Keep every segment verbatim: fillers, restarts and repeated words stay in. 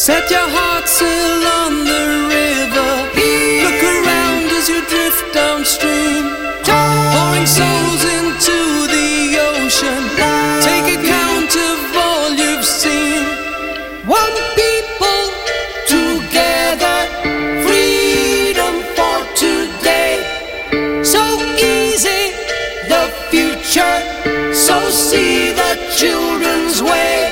Set your heart sail on the river. Look around as you drift downstream, pouring souls into the ocean. Take account of all you've seen. One people together, freedom for today. So easy, the future, so see the children's way.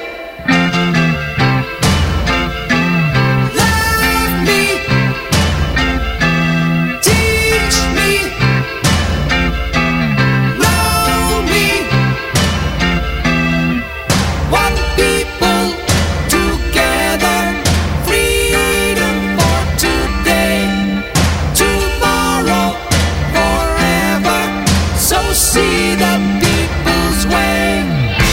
See the people's way.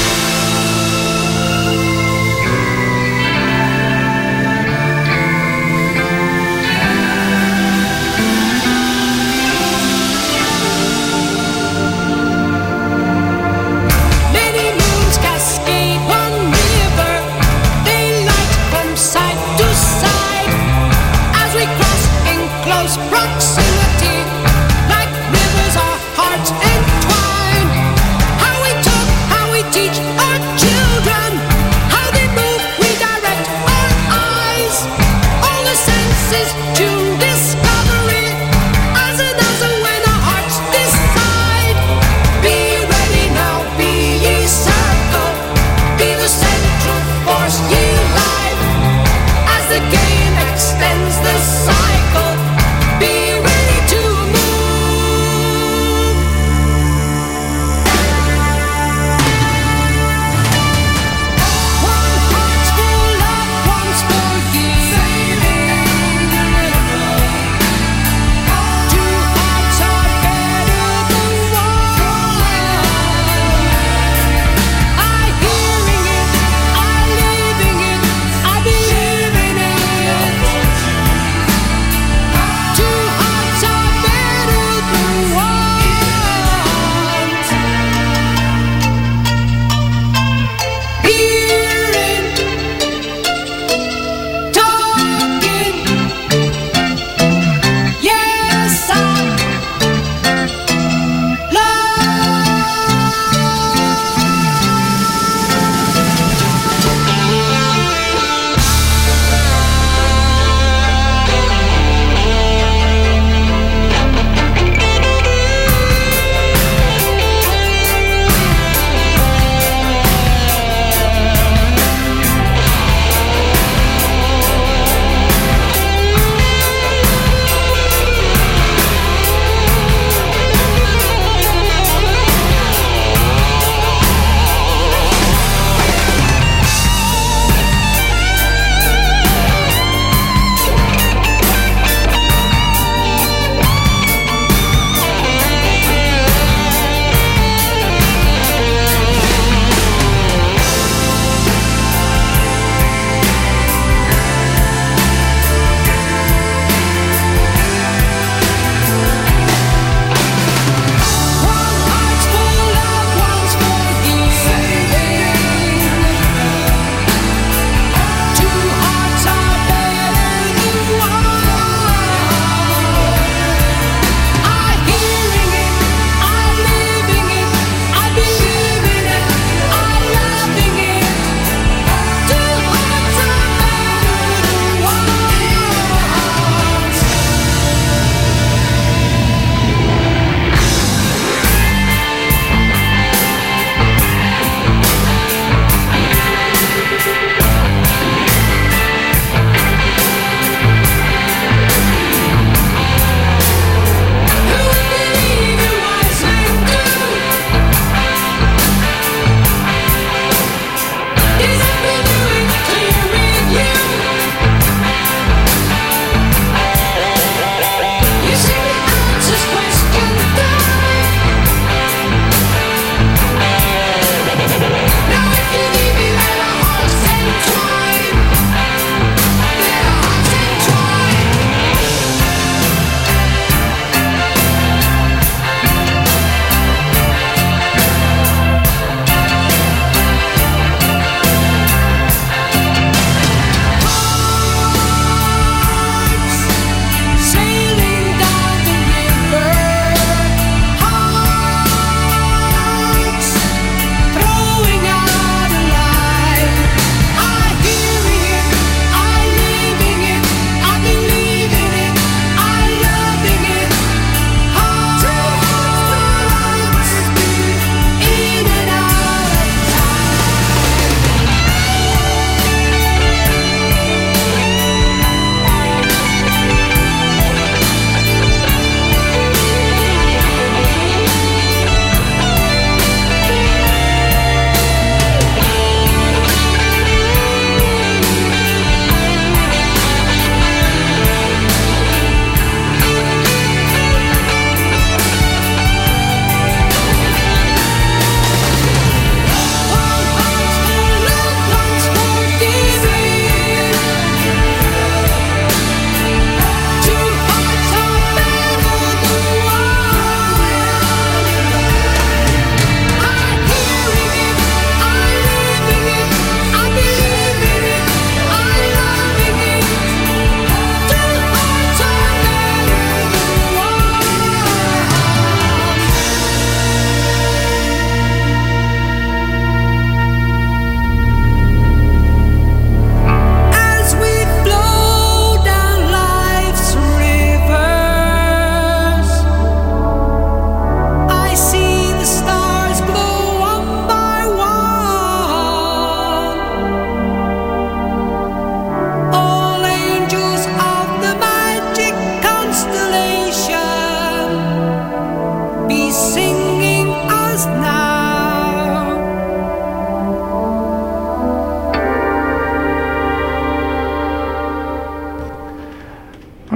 Many moons cascade one river. They light from side to side as we cross in close proximity, like rivers our hearts entwine. How we talk, how we teach our children, how they move, we direct our eyes. All the senses tune discovery, as another when our hearts decide. Be ready now, be ye circle, be the central force ye life. As the game extends the cycle, be ready to move.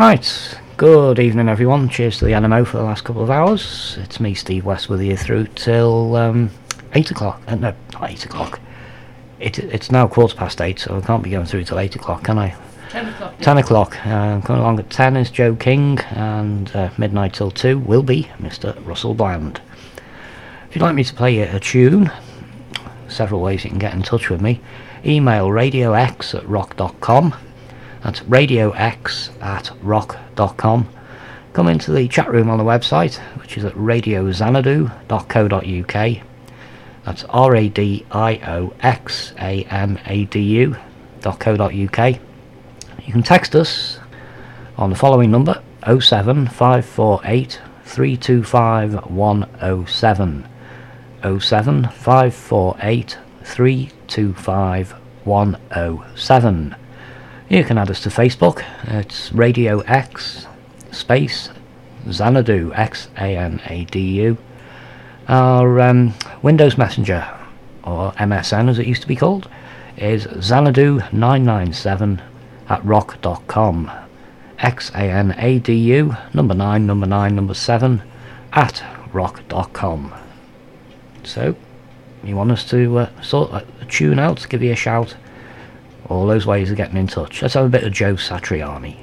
Right, good evening everyone, cheers to the N M O for the last couple of hours. It's me, Steve West, with you through till um, eight o'clock, uh, no, not eight o'clock, it, it's now quarter past eight, so I can't be going through till eight o'clock, can I? ten o'clock. ten o'clock, uh, coming along at ten is Joe King, and uh, midnight till two will be Mister Russell Bland. If you'd like me to play you a tune, several ways you can get in touch with me. Email radiox at rock dot com. That's radiox at rock dot com. Come into the chat room on the website, which is at radio xanadu dot co dot uk. That's R A D I O X A N A D U dot co dot uk. You can text us on the following number, oh seven five four eight three two five one oh seven. oh seven five four eight three two five one oh seven. You can add us to Facebook. It's Radio X space Xanadu, X A N A D U. Our um, Windows Messenger, or M S N as it used to be called, is Xanadu nine nine seven at rock dot com. X A N A D U, number nine, number nine, number seven, at rock dot com. So, you want us to uh, sort a tune out, give you a shout, all those ways of getting in touch. Let's have a bit of Joe Satriani.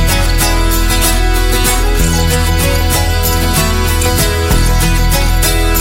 Thank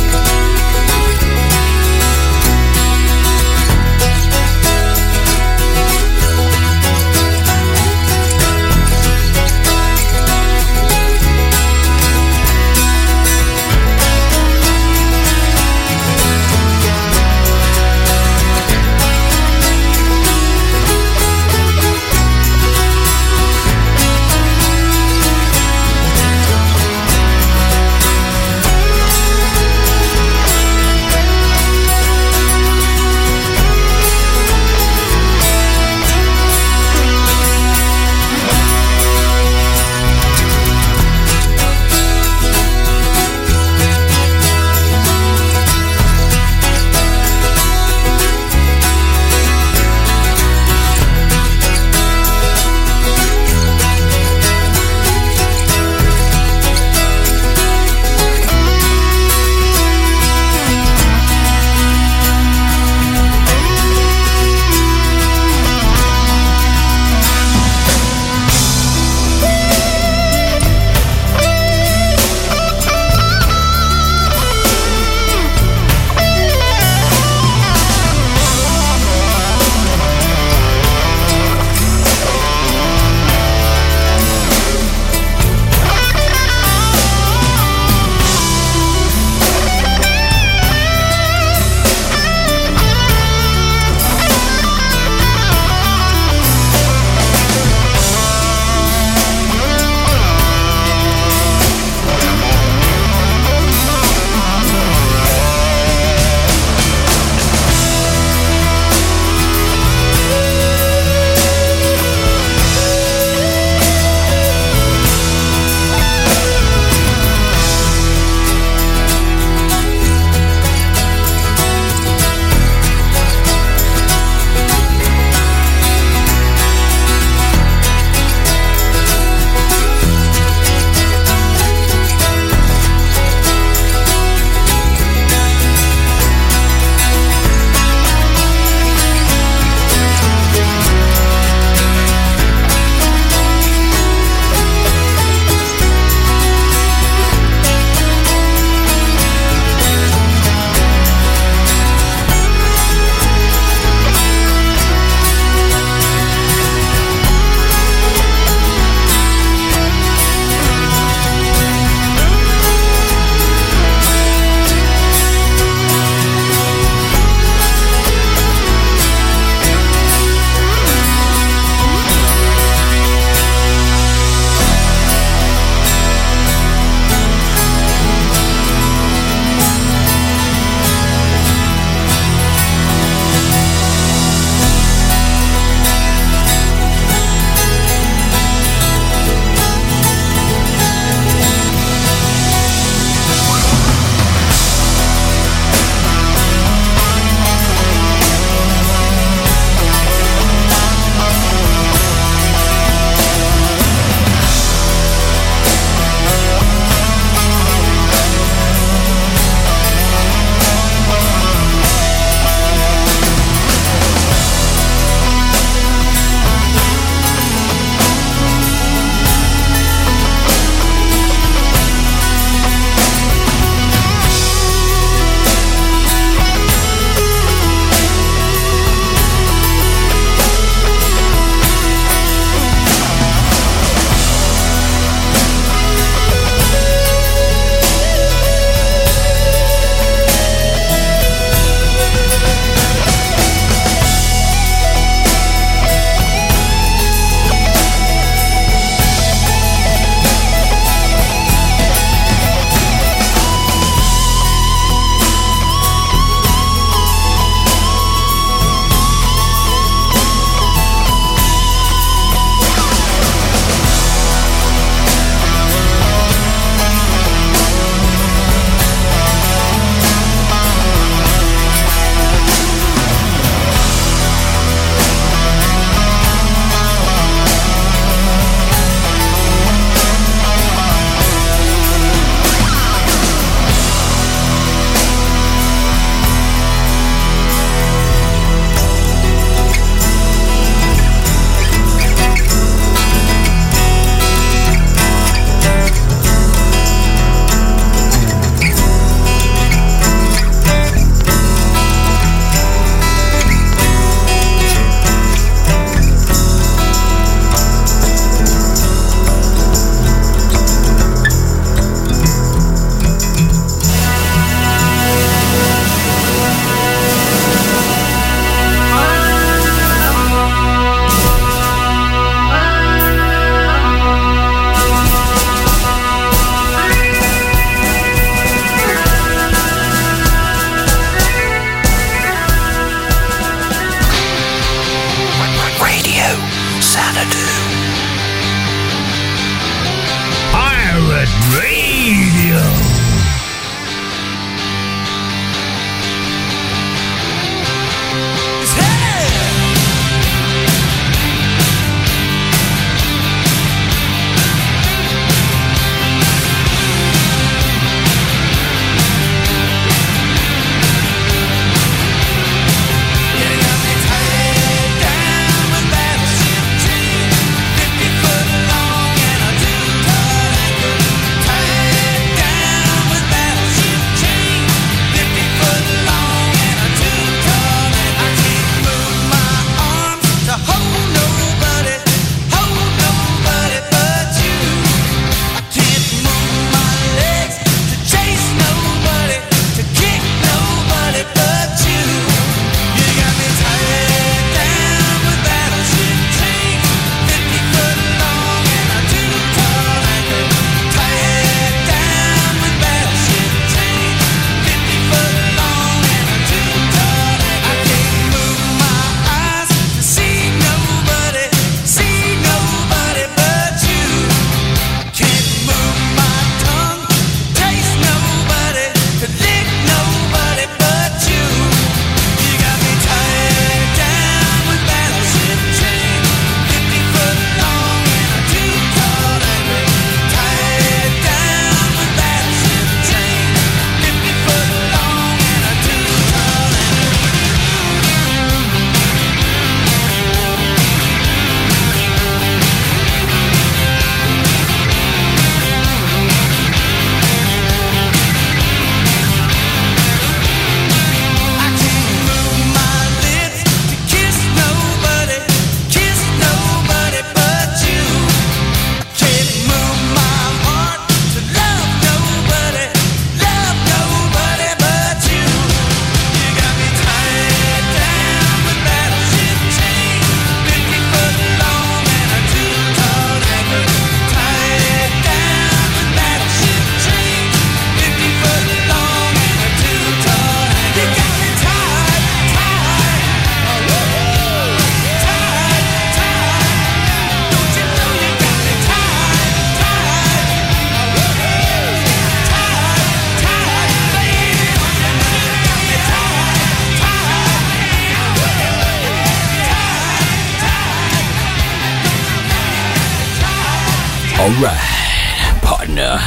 Alright, partner.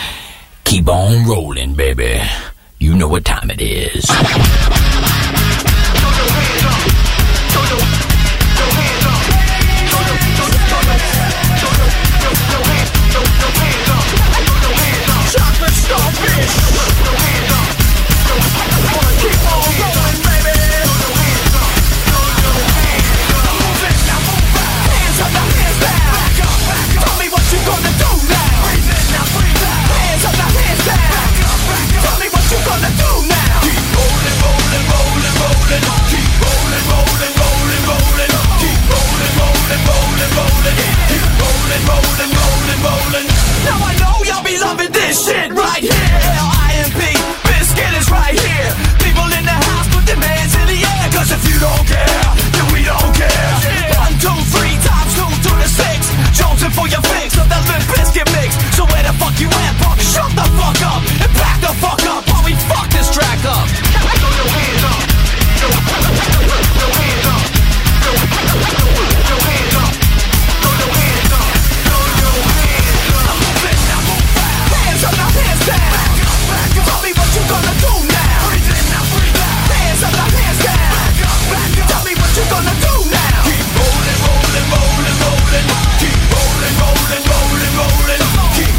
Keep on rolling, baby. You know what time it is. Chocolate starfish. Keep on rolling, baby. Move it, now move out. Hands up, now hands down. Back up, back up. Tell me what you gonna do now. Breathe in, now breathe out. Hands up, now hands down. Back up, back up. Tell me what you gonna do now. Keep rolling, rolling, rolling, rolling. Keep rolling, rolling, rolling, rolling. Keep rolling, rolling, rolling, rolling. Keep rolling, rolling, rolling, rolling. Now I know y'all be loving this shit right here. L I M P, Biscuit is right here. People in the house, put them hands in the air. Cause if you don't care, then we don't care. One, two, three, times two to the six. Jonesing for your fix of that Limp Biscuit mix. So where the fuck you at, punk? Shut the fuck up and back the fuck up while we fuck this track up. Throw your hands up. Throw your hands up. Throw your hands up. Throw your hands up. Throw your hands up. Now move it, now move out. Hands up, now hands down. Back up, back up. Tell me what you gonna do now. Breathe in, now breathe out. Hands up, now hands down. Back up, back up. Tell me what you gonna do now. Keep rolling, rolling, rolling, rolling. Keep rolling, rolling, rolling, rolling. Keep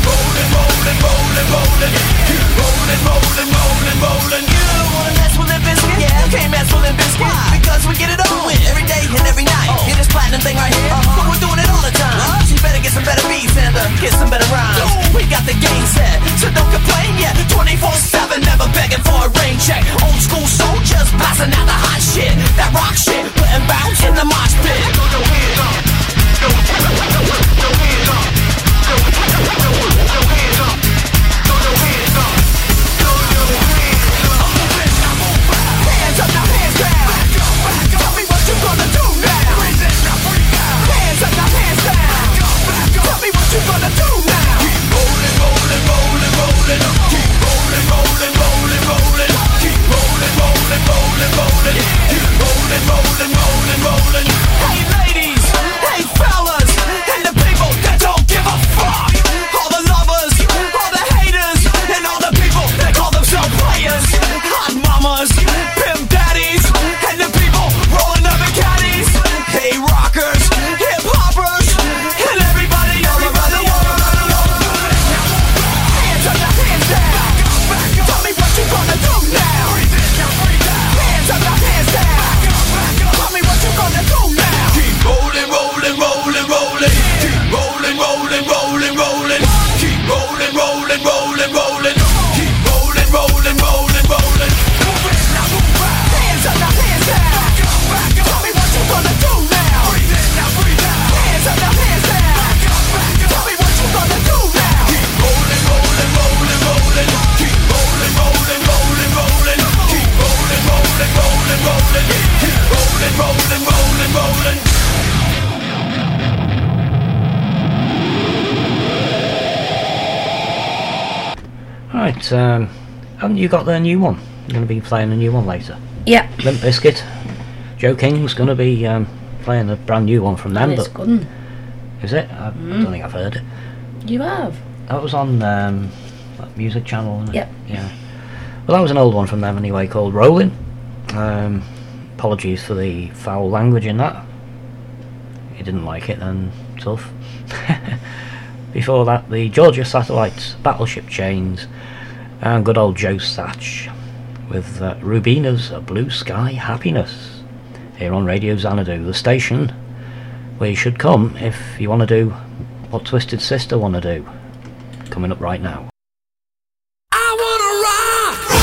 Right, um, haven't you got their new one? You're going to be playing a new one later. Yeah. Limp Bizkit. Joe King's going to be um, playing a brand new one from them. And it's but good. is it? I Mm. don't think I've heard it. You have? That was on um, that Music Channel, wasn't it? Yep. Yeah. Well, that was an old one from them anyway, called Rollin'. Um, apologies for the foul language in that. If you didn't like it, then tough. Before that, the Georgia Satellites, Battleship Chains, and good old Joe Satch with uh, Rubina's Blue Sky Happiness, here on Radio Xanadu, the station where you should come if you want to do what Twisted Sister want to do. Coming up right now. I wanna rock.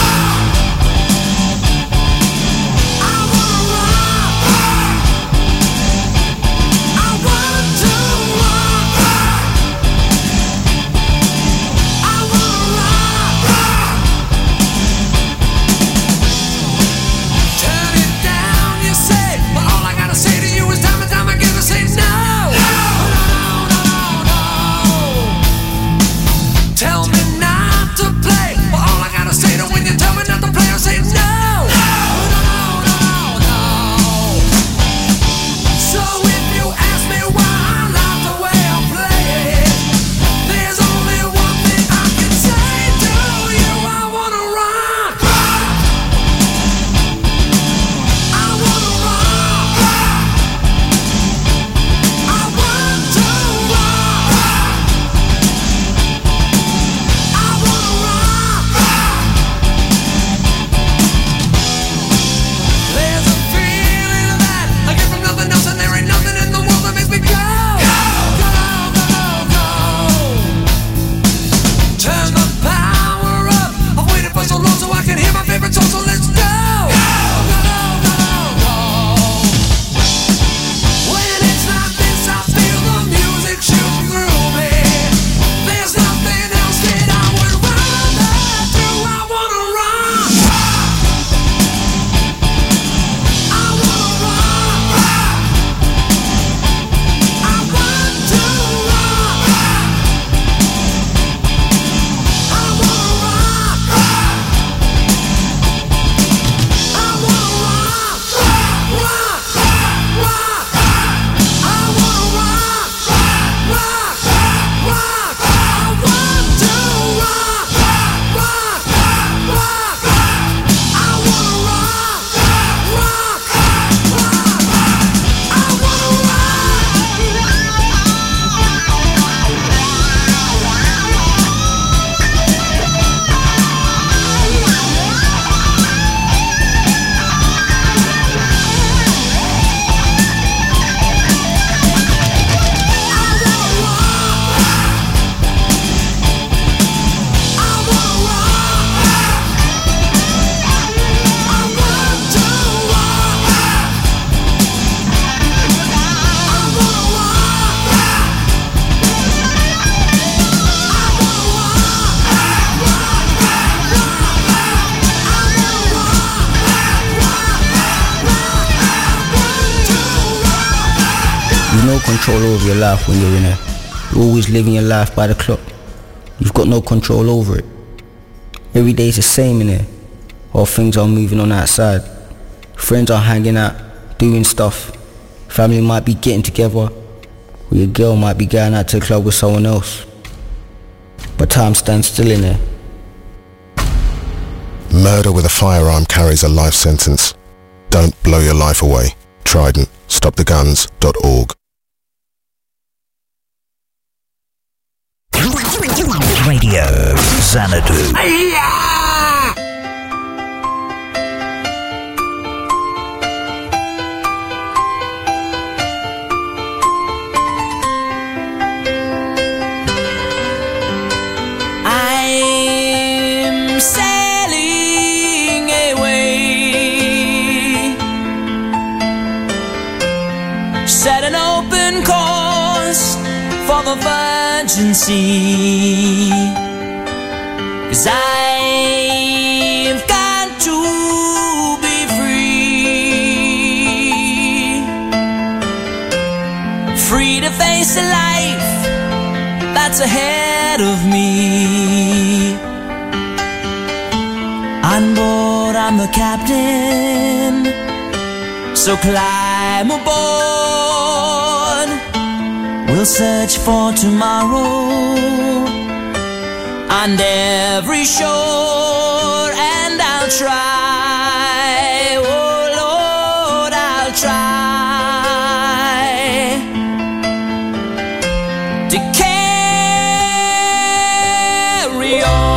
no control over your life when you're in there. You're always living your life by the clock. You've got no control over it. Every day's the same in there. All things are moving on outside. Friends are hanging out, doing stuff. Family might be getting together, or your girl might be going out to the club with someone else. But time stands still in there. Murder with a firearm carries a life sentence. Don't blow your life away. Trident, stop the guns dot org. Radio Xanadu. I'm sailing away, set an open course for the virgin sea, 'cause I've got to be free, free to face the life that's ahead of me. I'm the captain, so climb aboard. We'll search for tomorrow on every shore, and I'll try, oh Lord, I'll try to carry on.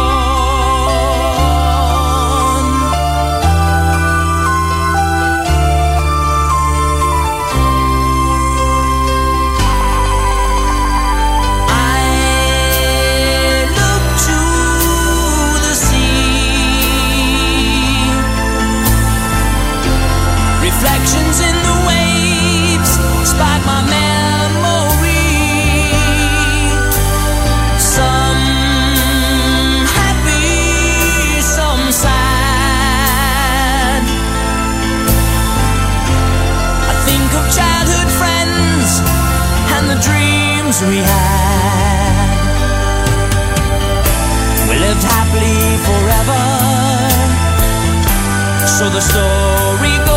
Reflections in the waves spark my memory. Some happy, some sad. I think of childhood friends and the dreams we had. We lived happily forever, so the story goes.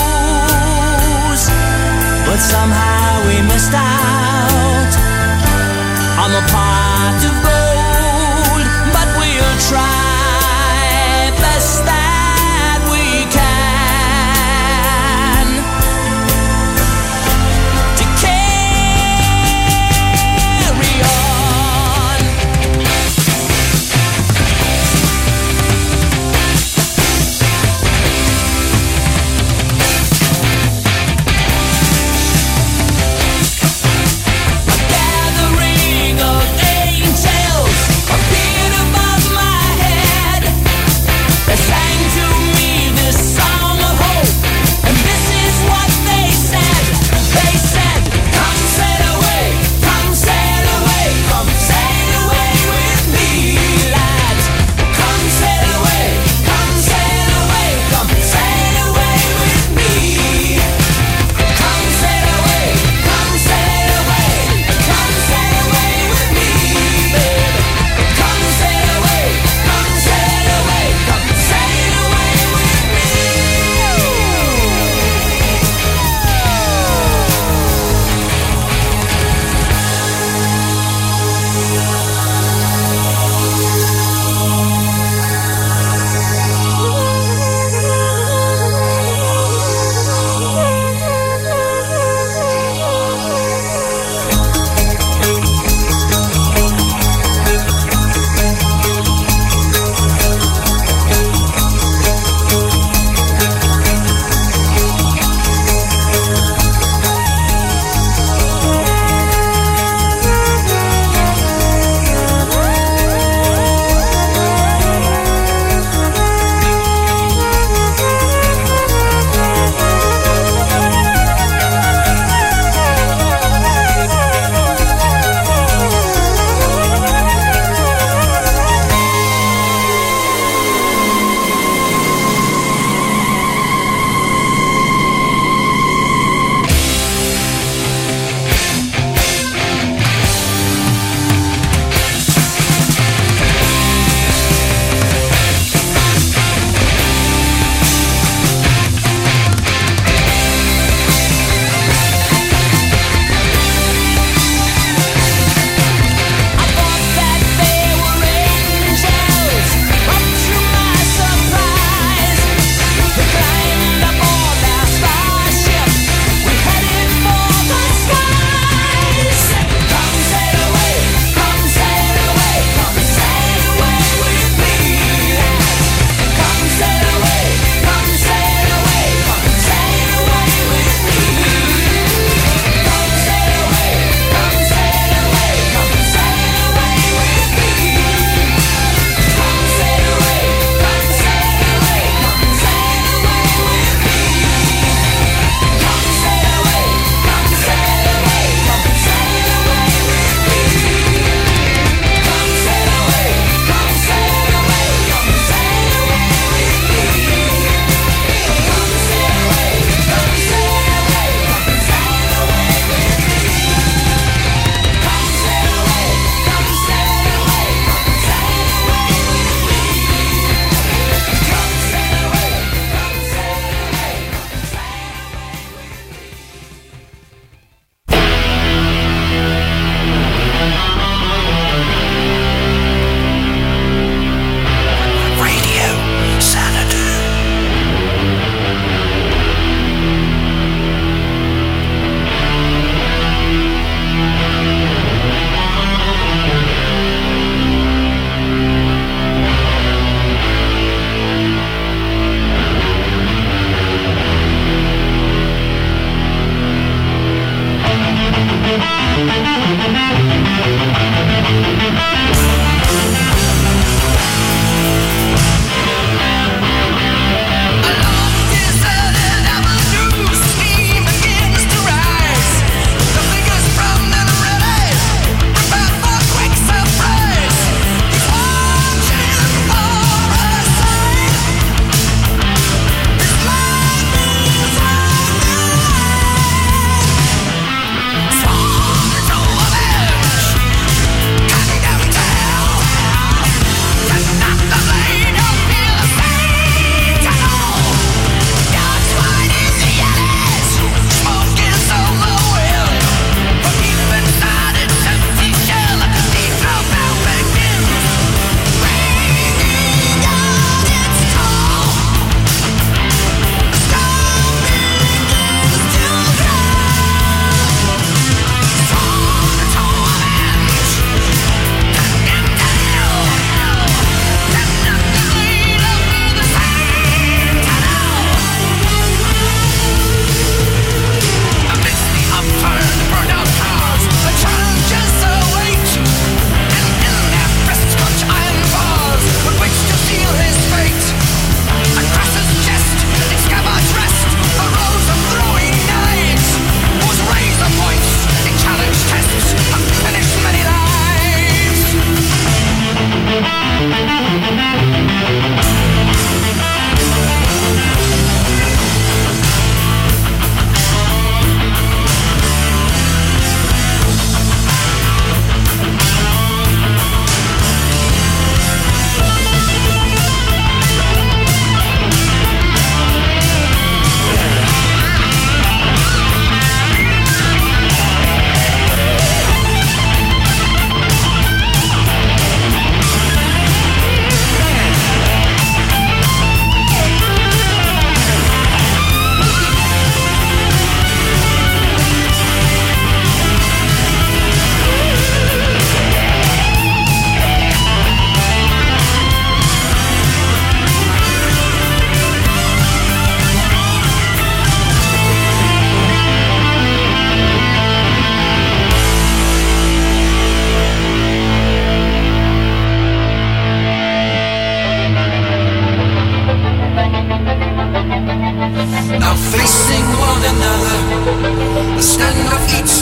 But somehow we missed out on the pot of gold. But we'll try best that we can to carry on. Gathering of ancient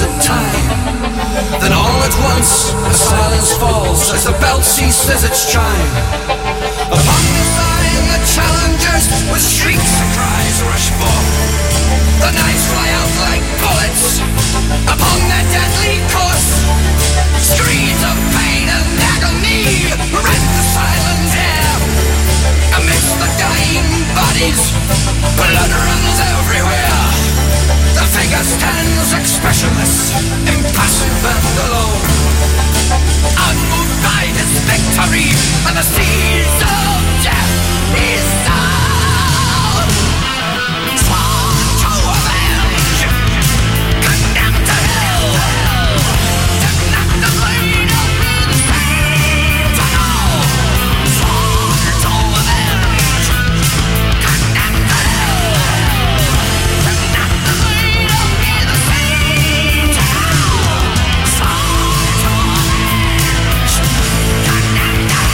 of time. Then all at once a silence falls as the bell ceases its chime. Upon the line the challengers with shrieks and cries rush forth. The knives fly out like bullets upon their deadly course. Screams of pain and agony rend the silent air. Amidst the dying bodies, blood runs everywhere. The figure stands expressionless, impassive and alone, unmoved by this victory, and the seas of death is sound. Sworn to avenge, condemned to hell, demanded the blade of the saints to know. Sworn to avenge, condemned to hell, demanded the blade of the saints to know. Sworn to avenge, condemned to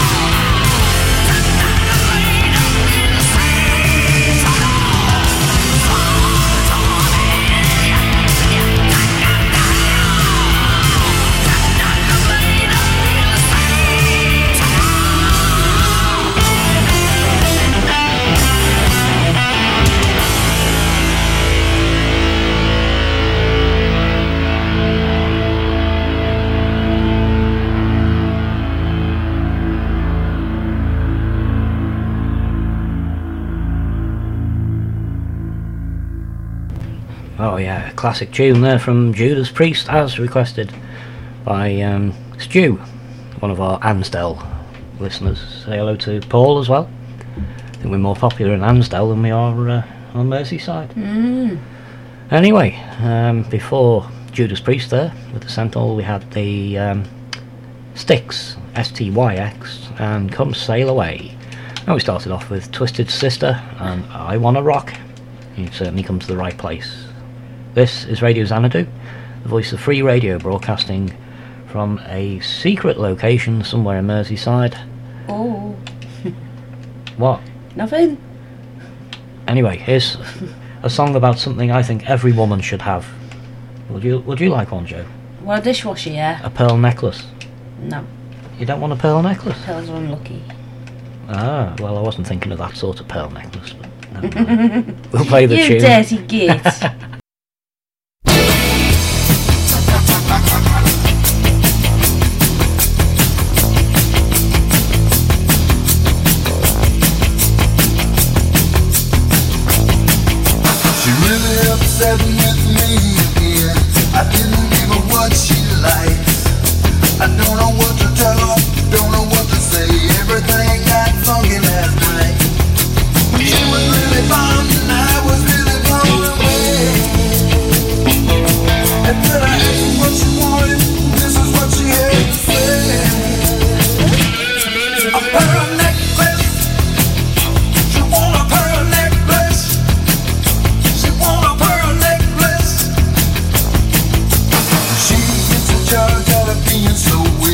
Oh yeah, classic tune there from Judas Priest, as requested by um, Stu, one of our Ansdell listeners. Say hello to Paul as well. I think we're more popular in Ansdell than we are uh, on Merseyside. Mm. Anyway, um, before Judas Priest there, with the Sentinel, we had the um, Styx, S T Y X, and Come Sail Away. Now we started off with Twisted Sister and I Wanna Rock. You've certainly come to the right place. This is Radio Xanadu, the voice of free radio, broadcasting from a secret location somewhere in Merseyside. Oh. What? Nothing. Anyway, here's a song about something I think every woman should have. Would you Would you like one, Joe? Well, a dishwasher, yeah. A pearl necklace. No. You don't want a pearl necklace? Pearls are unlucky. Ah, well, I wasn't thinking of that sort of pearl necklace. But never mind. We'll play the you tune. You dirty git. With me again. I didn't give her what she likes. I don't know what to tell her, don't know what to say. Everything got funky last night. She was really fun and I was really blown away. And then I asked her what she wanted. This is what she had to say. A pearl necklace. She want a pearl necklace. She want a pearl necklace. She gets a charge out of being so weird.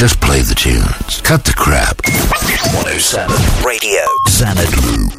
Just play the tunes. Cut the crap. one oh seven Radio Xanadu.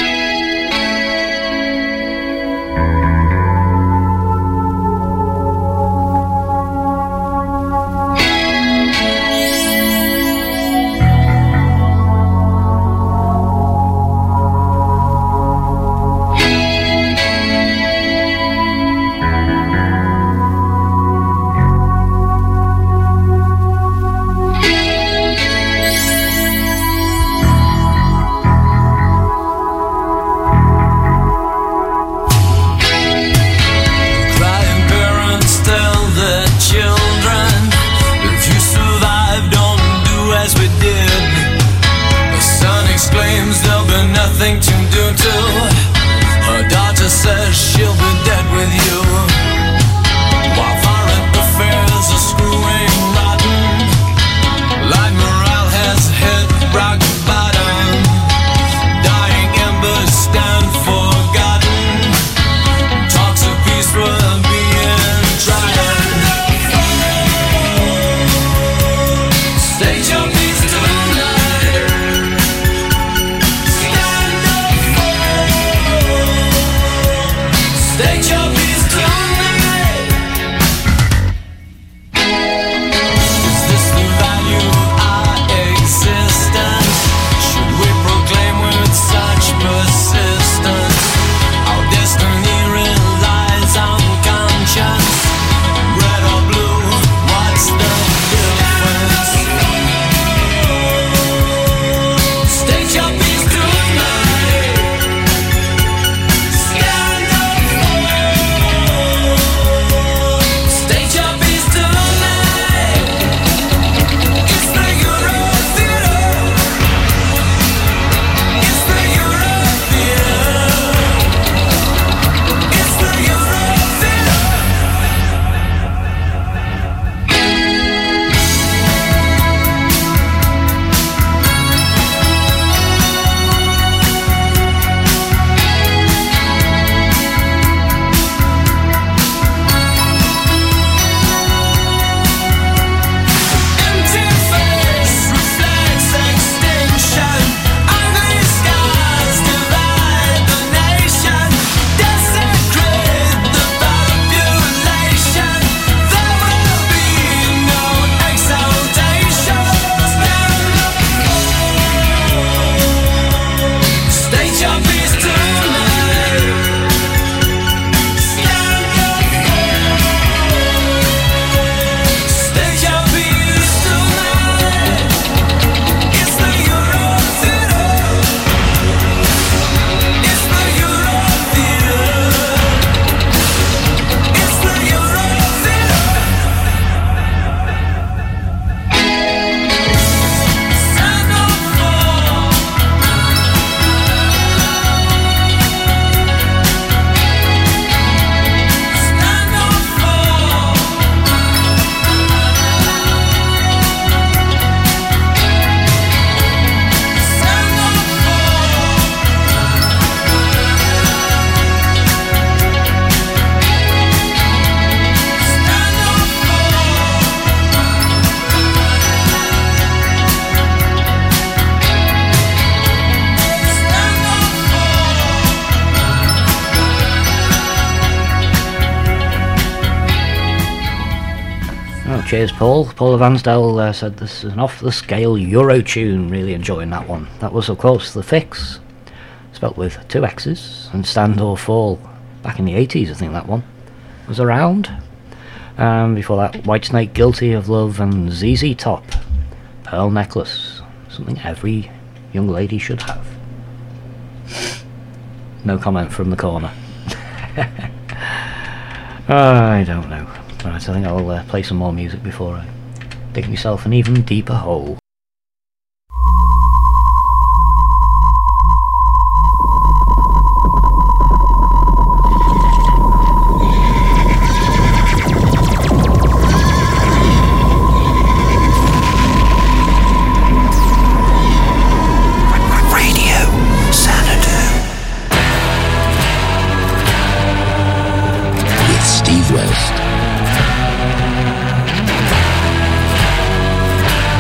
Cheers, Paul. Paul Vansdale uh, said this is an off-the-scale Euro tune. Really enjoying that one. That was, of course, The Fix, spelt with two X's, and Stand or Fall. Back in the eighties, I think that one was around. Um, before that, Whitesnake, Guilty of Love, and Z Z Top, Pearl Necklace. Something every young lady should have. No comment from the corner. I don't know. Right, I think I'll uh, play some more music before I dig myself an even deeper hole. West.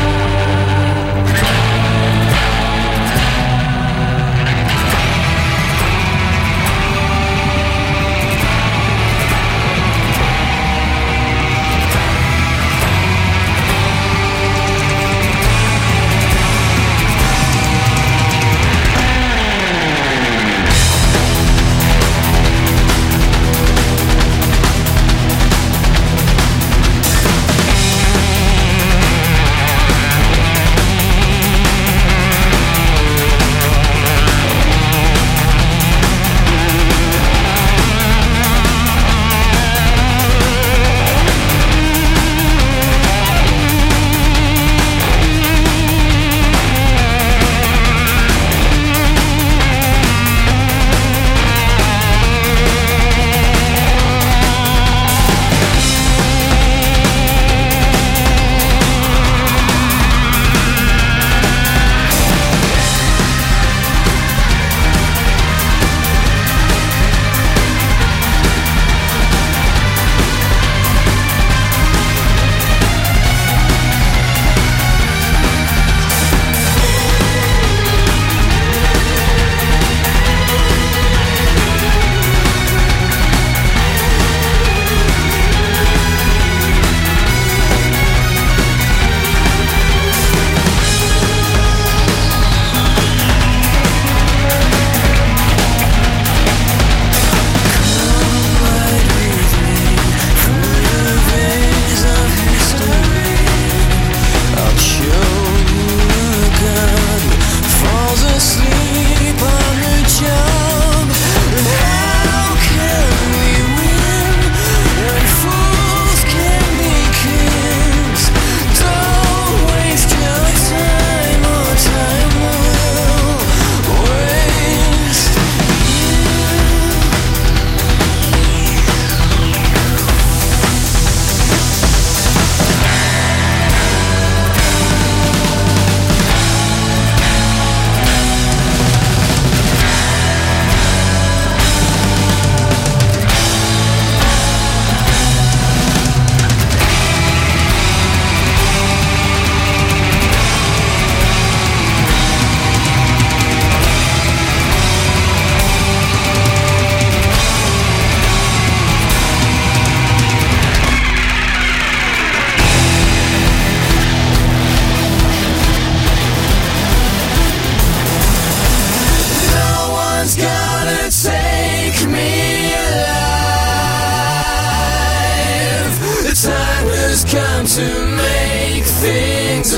to make things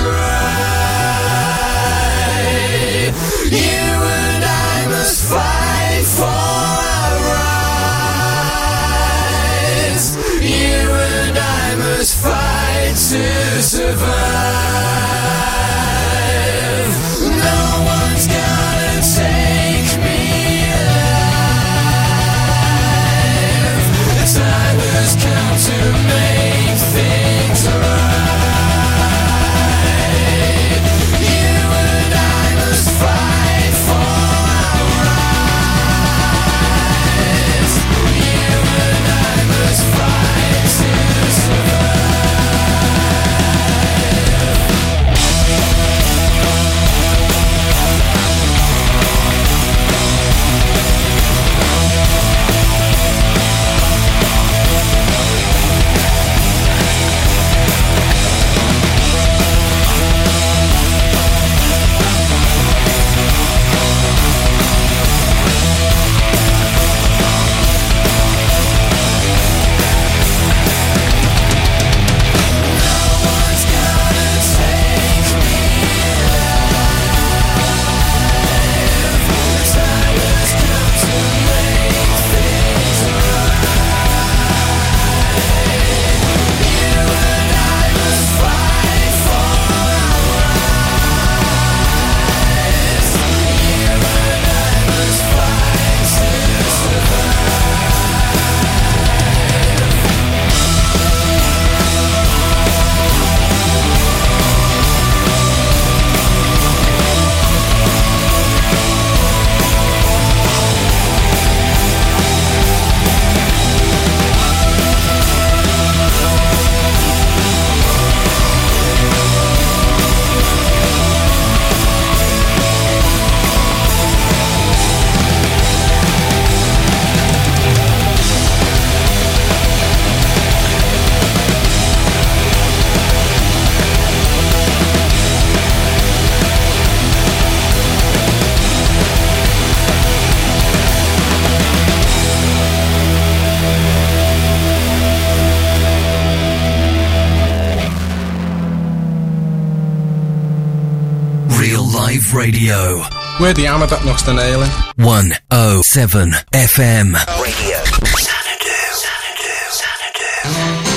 right. You and I must fight for our rights. You and I must fight to survive. No one's gonna take me alive. The time has come to make things right. You and I must fight for our rights. You and I must fight to survive. Live Radio. We're the hammer that knocks the nail in. one oh seven F M. Radio. Xanadu. Xanadu. Xanadu.